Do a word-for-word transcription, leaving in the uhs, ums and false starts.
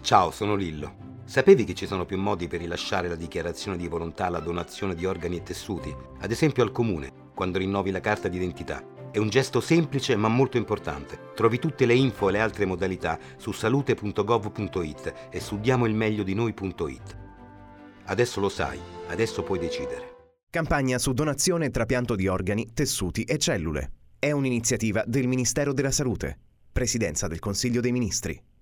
Ciao, sono Lillo. Sapevi che ci sono più modi per rilasciare la dichiarazione di volontà alla donazione di organi e tessuti? Ad esempio al comune, quando rinnovi la carta d'identità. È un gesto semplice ma molto importante. Trovi tutte le info e le altre modalità su salute punto gov punto it e su diamoilmegliodinoi punto it. Adesso lo sai, adesso puoi decidere. Campagna su donazione e trapianto di organi, tessuti e cellule. È un'iniziativa del Ministero della Salute. Presidenza del Consiglio dei Ministri.